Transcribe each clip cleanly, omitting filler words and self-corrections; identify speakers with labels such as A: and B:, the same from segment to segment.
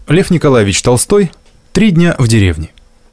A: Лев Николаевич Толстой. 3 дня в деревне.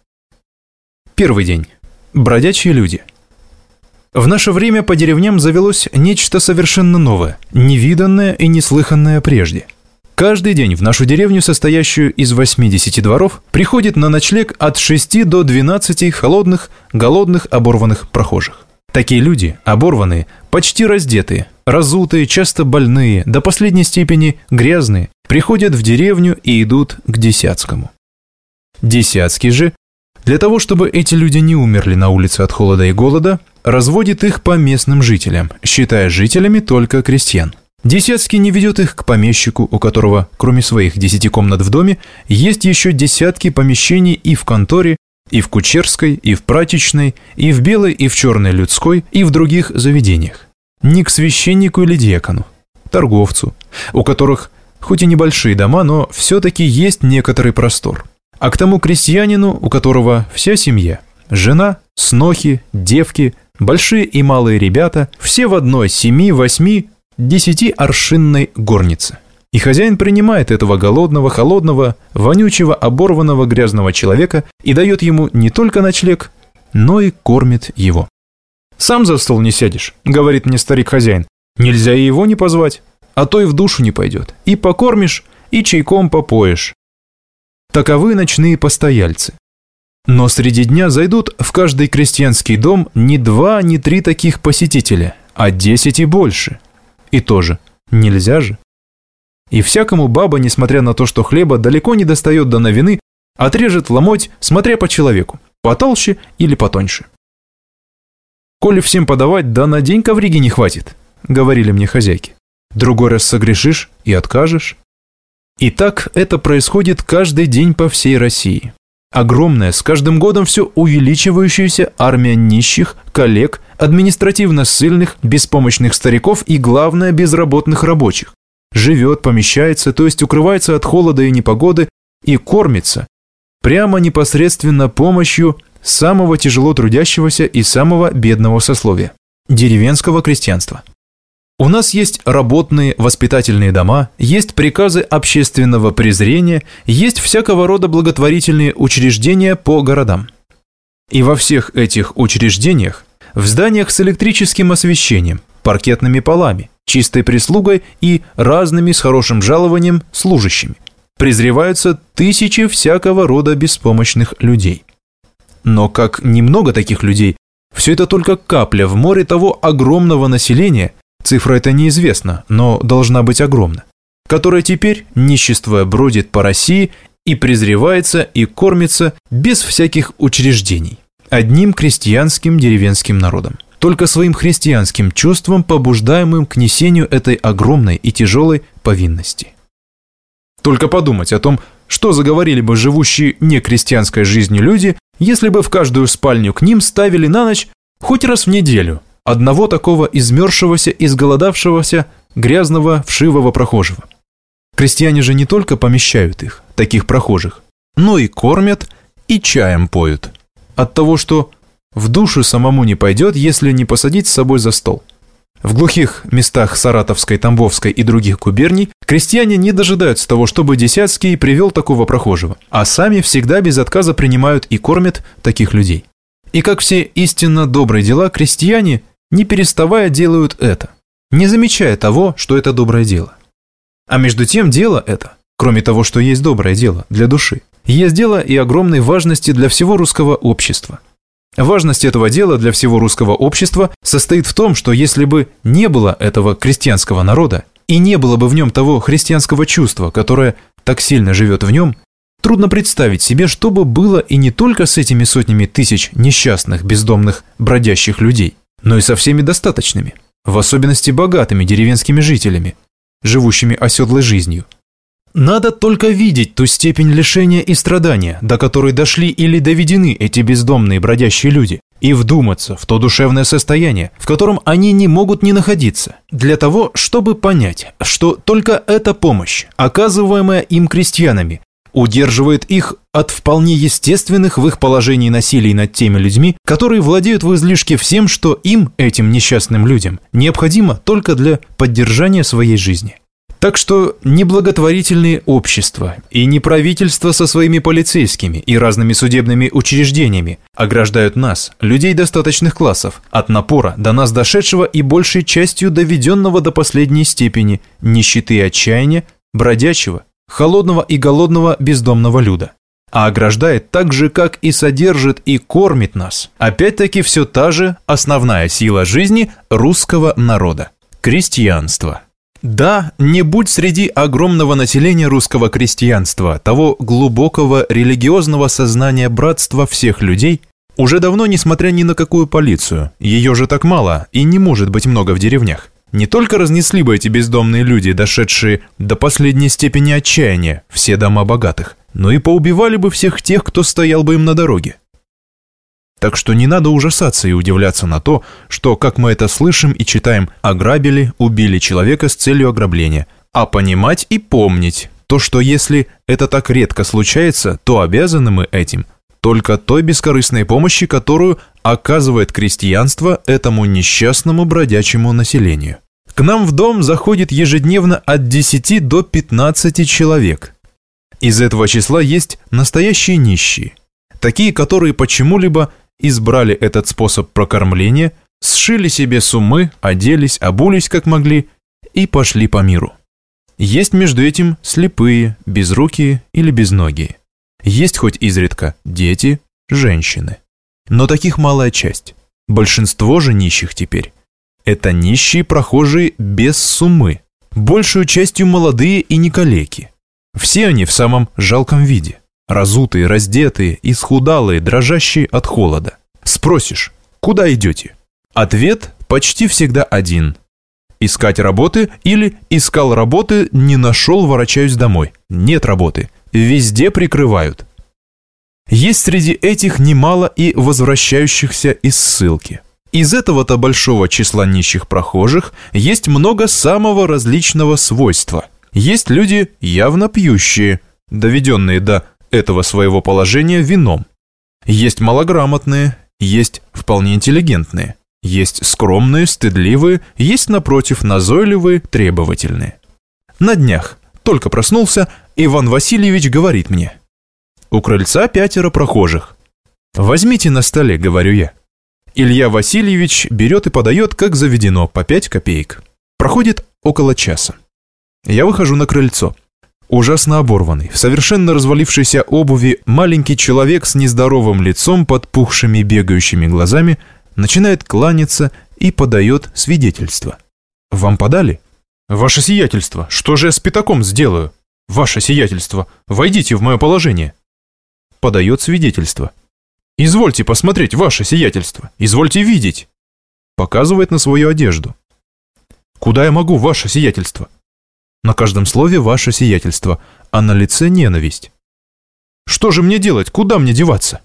A: Первый день. Бродячие люди. В наше время по деревням завелось нечто совершенно новое, невиданное и неслыханное прежде. Каждый день в нашу деревню, состоящую из 80 дворов, приходит на ночлег от 6 до 12 холодных, голодных, оборванных прохожих. Такие люди, оборванные, почти раздетые, разутые, часто больные, до последней степени грязные, приходят в деревню и идут к Десятскому. Десятский же, для того, чтобы эти люди не умерли на улице от холода и голода, разводит их по местным жителям, считая жителями только крестьян. Десятский не ведет их к помещику, у которого, кроме своих 10 комнат в доме, есть еще десятки помещений и в конторе, и в кучерской, и в прачечной, и в белой, и в черной людской, и в других заведениях. Не к священнику или диакону, торговцу, у которых хоть и небольшие дома, но все-таки есть некоторый простор, а к тому крестьянину, у которого вся семья, жена, снохи, девки, большие и малые ребята, все в одной 7, 8, 10-аршинной горнице. И хозяин принимает этого голодного, холодного, вонючего, оборванного, грязного человека и дает ему не только ночлег, но и кормит его. «Сам за стол не сядешь», — говорит мне старик-хозяин. «Нельзя и его не позвать, а то и в душу не пойдет. И покормишь, и чайком попоешь». Таковы ночные постояльцы. Но среди дня зайдут в каждый крестьянский дом не 2, не 3 таких посетителя, а 10 и больше. И тоже нельзя же. И всякому баба, несмотря на то, что хлеба далеко не достает до новины, отрежет ломоть, смотря по человеку, потолще или потоньше. «Коли всем подавать, да на день ковриги не хватит», — говорили мне хозяйки. «Другой раз согрешишь и откажешь». И так это происходит каждый день по всей России. Огромная, с каждым годом все увеличивающаяся армия нищих, коллег, административно ссыльных, беспомощных стариков и, главное, безработных рабочих живет, помещается, то есть укрывается от холода и непогоды и кормится прямо непосредственно помощью самого тяжело трудящегося и самого бедного сословия – деревенского крестьянства. У нас есть работные воспитательные дома, есть приказы общественного презрения, есть всякого рода благотворительные учреждения по городам. И во всех этих учреждениях, в зданиях с электрическим освещением, паркетными полами, чистой прислугой и разными с хорошим жалованием служащими, презреваются тысячи всякого рода беспомощных людей. Но как немного таких людей, все это только капля в море того огромного населения, цифра эта неизвестна, но должна быть огромна, которая теперь, ниществуя, бродит по России и презревается и кормится без всяких учреждений, одним крестьянским деревенским народом, только своим христианским чувством, побуждаемым к несению этой огромной и тяжелой повинности. Только подумать о том, что заговорили бы живущие некрестьянской жизнью люди, если бы в каждую спальню к ним ставили на ночь хоть раз в неделю одного такого измерзшегося, изголодавшегося, грязного, вшивого прохожего. Крестьяне же не только помещают их, таких прохожих, но и кормят, и чаем поют. От того, что в душу самому не пойдет, если не посадить с собой за стол. В глухих местах Саратовской, Тамбовской и других губерний крестьяне не дожидаются того, чтобы Десятский привел такого прохожего, а сами всегда без отказа принимают и кормят таких людей. И как все истинно добрые дела, крестьяне, не переставая, делают это, не замечая того, что это доброе дело. А между тем дело это, кроме того, что есть доброе дело для души, есть дело и огромной важности для всего русского общества. Важность этого дела для всего русского общества состоит в том, что если бы не было этого крестьянского народа и не было бы в нем того христианского чувства, которое так сильно живет в нем, трудно представить себе, что бы было и не только с этими сотнями тысяч несчастных, бездомных, бродящих людей, но и со всеми достаточными, в особенности богатыми деревенскими жителями, живущими оседлой жизнью. Надо только видеть ту степень лишения и страдания, до которой дошли или доведены эти бездомные бродящие люди, и вдуматься в то душевное состояние, в котором они не могут не находиться, для того, чтобы понять, что только эта помощь, оказываемая им крестьянами, удерживает их от вполне естественных в их положении насилий над теми людьми, которые владеют в излишке всем, что им, этим несчастным людям, необходимо только для поддержания своей жизни. Так что не благотворительные общества и не правительство со своими полицейскими и разными судебными учреждениями ограждают нас, людей достаточных классов, от напора до нас дошедшего и большей частью доведенного до последней степени нищеты и отчаяния, бродячего, холодного и голодного бездомного люда. А ограждает так же, как и содержит и кормит нас. Опять-таки все та же основная сила жизни русского народа – крестьянство. Да, не будь среди огромного населения русского крестьянства того глубокого религиозного сознания братства всех людей, уже давно, несмотря ни на какую полицию, ее же так мало и не может быть много в деревнях, не только разнесли бы эти бездомные люди, дошедшие до последней степени отчаяния, все дома богатых, но и поубивали бы всех тех, кто стоял бы им на дороге. Так что не надо ужасаться и удивляться на то, что, как мы это слышим и читаем, ограбили, убили человека с целью ограбления, а понимать и помнить то, что если это так редко случается, то обязаны мы этим только той бескорыстной помощи, которую оказывает крестьянство этому несчастному бродячему населению. К нам в дом заходит ежедневно от 10 до 15 человек. Из этого числа есть настоящие нищие, такие, которые почему-либо избрали этот способ прокормления, сшили себе суммы, оделись, обулись как могли и пошли по миру. Есть между этим слепые, безрукие или безногие. Есть хоть изредка дети, женщины. Но таких малая часть. Большинство же нищих теперь – это нищие прохожие без суммы, большую частью молодые и не калеки. Все они в самом жалком виде. Разутые, раздетые, исхудалые, дрожащие от холода. Спросишь, куда идете? Ответ почти всегда один. Искать работы или искал работы, не нашел, ворочаюсь домой. Нет работы. Везде прикрывают. Есть среди этих немало и возвращающихся из ссылки. Из этого-то большого числа нищих прохожих есть много самого различного свойства. Есть люди явно пьющие, доведенные до этого своего положения вином. Есть малограмотные, есть вполне интеллигентные, есть скромные, стыдливые, есть, напротив, назойливые, требовательные. На днях только проснулся, Иван Васильевич говорит мне: у крыльца 5 прохожих. Возьмите на столе, говорю я. Илья Васильевич берет и подает, как заведено, по 5 копеек. Проходит около часа. Я выхожу на крыльцо. Ужасно оборванный, в совершенно развалившейся обуви маленький человек с нездоровым лицом, подпухшими бегающими глазами, начинает кланяться и подает свидетельство. Вам подали? Ваше сиятельство, что же я с пятаком сделаю? Ваше сиятельство, войдите в мое положение. Подает свидетельство. Извольте посмотреть, ваше сиятельство, извольте видеть. Показывает на свою одежду. Куда я могу, ваше сиятельство? На каждом слове ваше сиятельство, а на лице ненависть. Что же мне делать, куда мне деваться?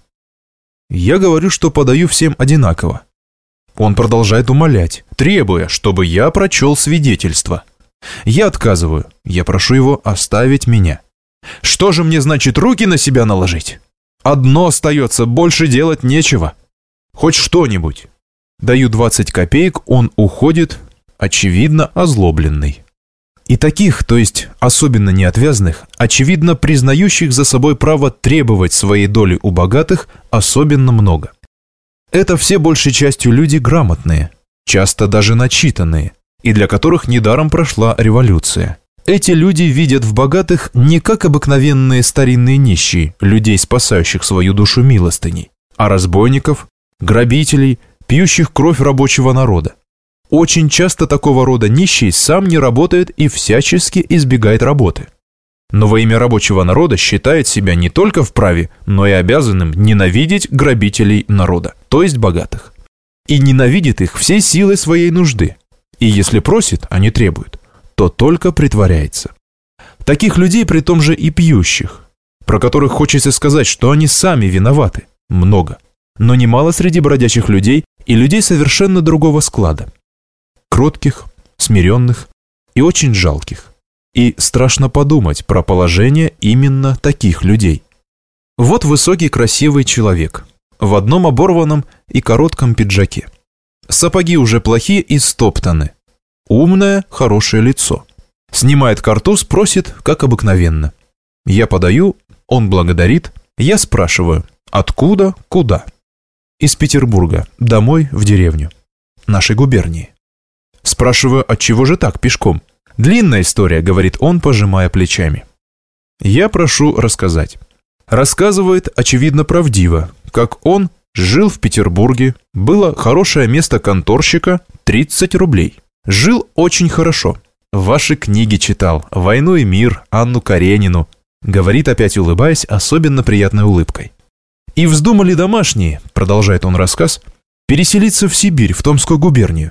A: Я говорю, что подаю всем одинаково. Он продолжает умолять, требуя, чтобы я прочел свидетельство. Я отказываю, я прошу его оставить меня. Что же мне значит руки на себя наложить? Одно остается, больше делать нечего. Хоть что-нибудь. Даю 20 копеек, он уходит, очевидно, озлобленный. И таких, то есть особенно неотвязных, очевидно признающих за собой право требовать своей доли у богатых, особенно много. Это все большей частью люди грамотные, часто даже начитанные, и для которых недаром прошла революция. Эти люди видят в богатых не как обыкновенные старинные нищие, людей, спасающих свою душу милостыней, а разбойников, грабителей, пьющих кровь рабочего народа. Очень часто такого рода нищий сам не работает и всячески избегает работы. Но во имя рабочего народа считает себя не только вправе, но и обязанным ненавидеть грабителей народа, то есть богатых. И ненавидит их всей силой своей нужды. И если просит, а не требует, то только притворяется. Таких людей, при том же и пьющих, про которых хочется сказать, что они сами виноваты, много. Но немало среди бродячих людей и людей совершенно другого склада. Кротких, смиренных и очень жалких. И страшно подумать про положение именно таких людей. Вот высокий красивый человек в одном оборванном и коротком пиджаке. Сапоги уже плохие и стоптаны. Умное, хорошее лицо. Снимает картуз, просит, как обыкновенно. Я подаю, он благодарит. Я спрашиваю, откуда, куда? Из Петербурга, домой в деревню, нашей губернии. Спрашиваю, отчего же так, пешком? Длинная история, говорит он, пожимая плечами. Я прошу рассказать. Рассказывает, очевидно, правдиво, как он жил в Петербурге, было хорошее место конторщика, 30 рублей. Жил очень хорошо. Ваши книги читал, «Войну и мир», Анну Каренину. Говорит, опять улыбаясь, особенно приятной улыбкой. И вздумали домашние, продолжает он рассказ, переселиться в Сибирь, в Томскую губернию.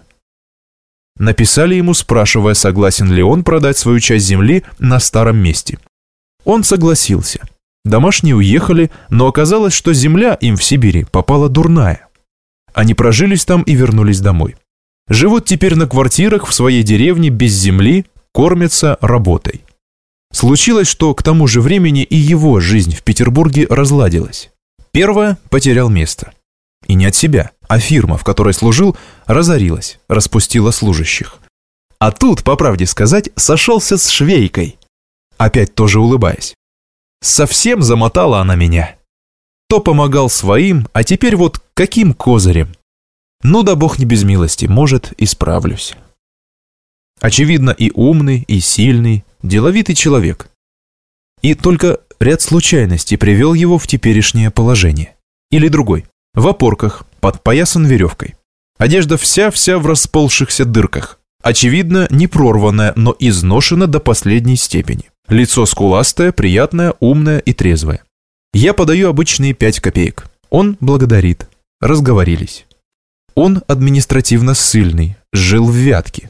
A: Написали ему, спрашивая, согласен ли он продать свою часть земли на старом месте. Он согласился. Домашние уехали, но оказалось, что земля им в Сибири попала дурная. Они прожились там и вернулись домой. Живут теперь на квартирах в своей деревне без земли, кормятся работой. Случилось, что к тому же времени и его жизнь в Петербурге разладилась. Первое, потерял место. И не от себя, а фирма, в которой служил, разорилась, распустила служащих. А тут, по правде сказать, сошелся с швейкой. Опять тоже улыбаясь. Совсем замотала она меня. То помогал своим, а теперь вот каким козырем. Ну да бог не без милости, может, исправлюсь. Очевидно, и умный, и сильный, деловитый человек. И только ряд случайностей привел его в теперешнее положение. Или другой. В опорках, подпоясан веревкой. Одежда вся в расползшихся дырках. Очевидно, не прорванная, но изношена до последней степени. Лицо скуластое, приятное, умное и трезвое. Я подаю обычные 5 копеек. Он благодарит. Разговорились. Он административно ссыльный, жил в Вятке.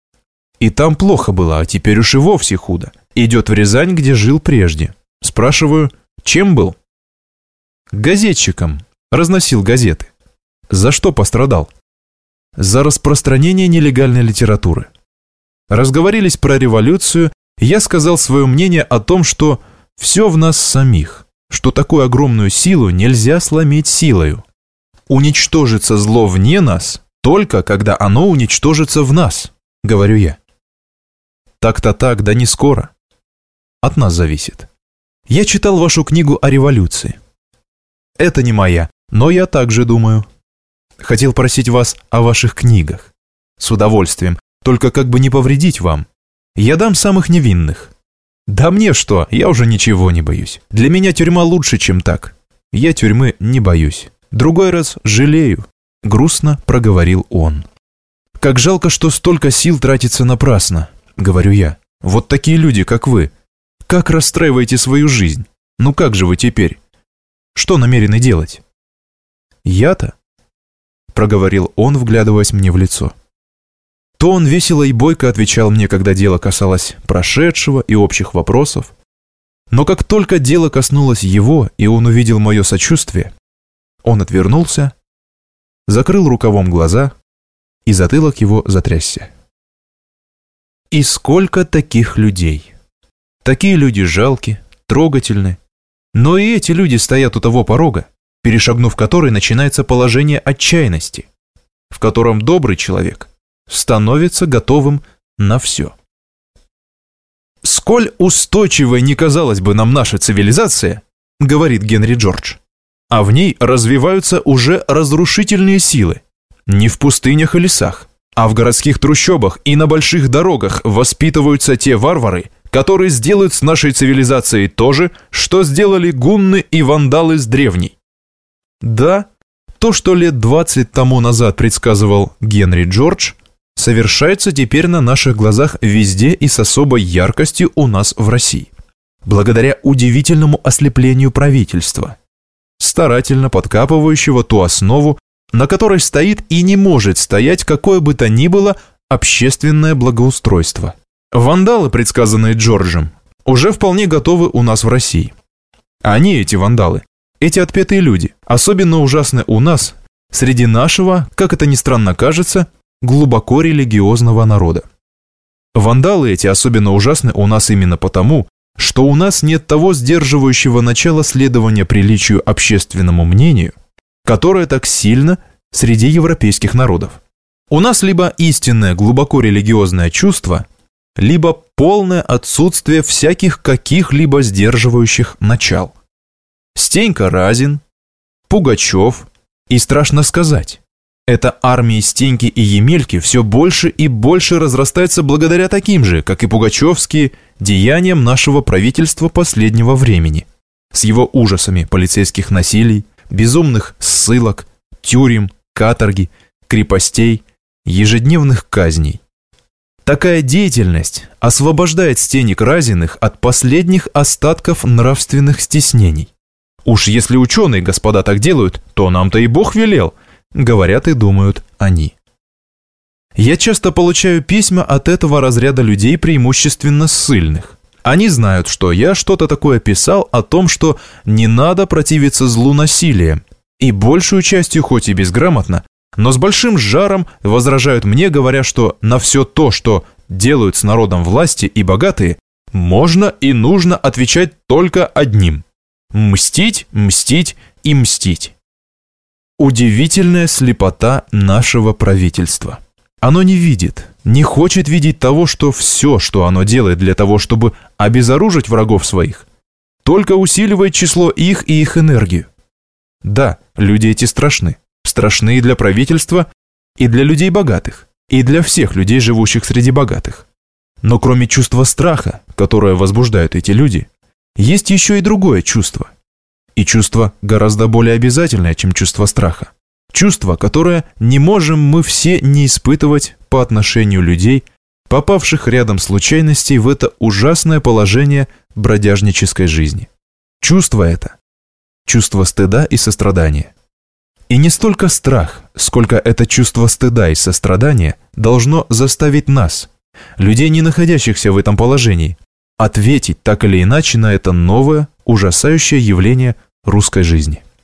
A: И там плохо было, а теперь уж и вовсе худо. Идет в Рязань, где жил прежде. Спрашиваю, чем был? Газетчиком. Разносил газеты. За что пострадал? За распространение нелегальной литературы. Разговорились про революцию. Я сказал свое мнение о том, что все в нас самих, что такую огромную силу нельзя сломить силою. Уничтожится зло вне нас только когда оно уничтожится в нас, говорю я. Так-то так, да не скоро. От нас зависит. Я читал вашу книгу о революции. Это не моя, но я также думаю. Хотел просить вас о ваших книгах. С удовольствием, только как бы не повредить вам. Я дам самых невинных. Да мне что, я уже ничего не боюсь. Для меня тюрьма лучше, чем так. Я тюрьмы не боюсь. Другой раз жалею, грустно проговорил он. Как жалко, что столько сил тратится напрасно, говорю я. Вот такие люди, как вы. Как расстраиваете свою жизнь? Ну как же вы теперь? Что намерены делать? Я-то? Проговорил он, вглядываясь мне в лицо. То он весело и бойко отвечал мне, когда дело касалось прошедшего и общих вопросов. Но как только дело коснулось его, и он увидел мое сочувствие, он отвернулся, закрыл рукавом глаза, и затылок его затрясся. И сколько таких людей! Такие люди жалки, трогательны. Но и эти люди стоят у того порога, перешагнув который начинается положение отчаянности, в котором добрый человек становится готовым на все. «Сколь устойчивой не казалась бы нам наша цивилизация, — говорит Генри Джордж, — а в ней развиваются уже разрушительные силы. Не в пустынях и лесах, а в городских трущобах и на больших дорогах воспитываются те варвары, которые сделают с нашей цивилизацией то же, что сделали гунны и вандалы с древней». Да, то, что лет 20 тому назад предсказывал Генри Джордж, совершается теперь на наших глазах везде и с особой яркостью у нас в России. Благодаря удивительному ослеплению правительства, старательно подкапывающего ту основу, на которой стоит и не может стоять какое бы то ни было общественное благоустройство. Вандалы, предсказанные Джорджем, уже вполне готовы у нас в России. Они, эти вандалы, эти отпетые люди, особенно ужасны у нас, среди нашего, как это ни странно кажется, глубоко религиозного народа. Вандалы эти особенно ужасны у нас именно потому, что у нас нет того сдерживающего начала следования приличию общественному мнению, которое так сильно среди европейских народов. У нас либо истинное глубоко религиозное чувство, либо полное отсутствие всяких каких-либо сдерживающих начал. Стенька Разин, Пугачев и, страшно сказать, эта армия Стеньки и Емельки все больше и больше разрастается благодаря таким же, как и пугачевские, деяниям нашего правительства последнего времени, с его ужасами полицейских насилий, безумных ссылок, тюрем, каторги, крепостей, ежедневных казней. Такая деятельность освобождает Стенек Разиных от последних остатков нравственных стеснений. Уж если ученые, господа, так делают, то нам-то и Бог велел, говорят и думают они. Я часто получаю письма от этого разряда людей, преимущественно ссыльных. Они знают, что я что-то такое писал о том, что не надо противиться злу насилием, и большую частью, хоть и безграмотно, но с большим жаром возражают мне, говоря, что на все то, что делают с народом власти и богатые, можно и нужно отвечать только одним – мстить, мстить и мстить. Удивительная слепота нашего правительства. Оно не видит, не хочет видеть того, что все, что оно делает для того, чтобы обезоружить врагов своих, только усиливает число их и их энергию. Да, люди эти страшны. Страшны и для правительства, и для людей богатых, и для всех людей, живущих среди богатых. Но кроме чувства страха, которое возбуждают эти люди, есть еще и другое чувство. И чувство гораздо более обязательное, чем чувство страха. Чувство, которое не можем мы все не испытывать по отношению людей, попавших рядом случайностей в это ужасное положение бродяжнической жизни. Чувство это – чувство стыда и сострадания. И не столько страх, сколько это чувство стыда и сострадания должно заставить нас, людей, не находящихся в этом положении, ответить так или иначе на это новое, ужасающее явление русской жизни.